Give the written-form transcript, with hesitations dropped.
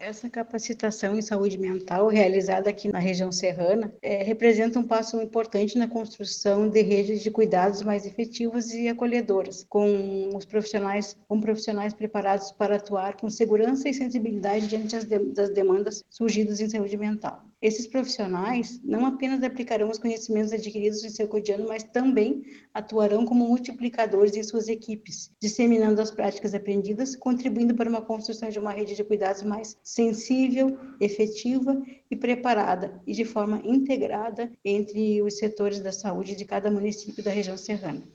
Essa capacitação em saúde mental, realizada aqui na região serrana, representa um passo importante na construção de redes de cuidados mais efetivas e acolhedoras, com profissionais preparados para atuar com segurança e sensibilidade diante das demandas surgidas em saúde mental. Esses profissionais não apenas aplicarão os conhecimentos adquiridos em seu cotidiano, mas também atuarão como multiplicadores em suas equipes, disseminando as práticas aprendidas, contribuindo para uma construção de uma rede de cuidados mais sensível, efetiva e preparada, e de forma integrada entre os setores da saúde de cada município da região serrana.